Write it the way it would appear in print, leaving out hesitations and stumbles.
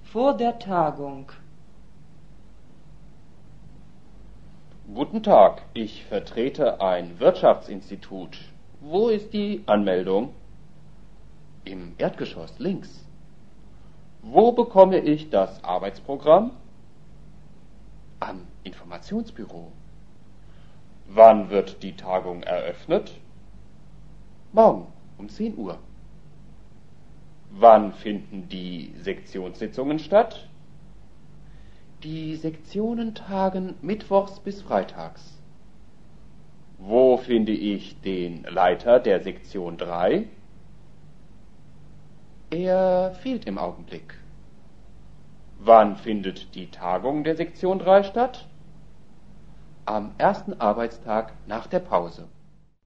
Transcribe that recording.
Vor der Tagung. Guten Tag, ich vertrete ein Wirtschaftsinstitut. Wo ist die Anmeldung? Im Erdgeschoss links. Wo bekomme ich das Arbeitsprogramm? Am Informationsbüro. Wann wird die Tagung eröffnet? Morgen um 10 Uhr. Wann finden die Sektionssitzungen statt? Die Sektionen tagen mittwochs bis freitags. Wo finde ich den Leiter der Sektion 3? Er fehlt im Augenblick. Wann findet die Tagung der Sektion 3 statt? Am ersten Arbeitstag nach der Pause.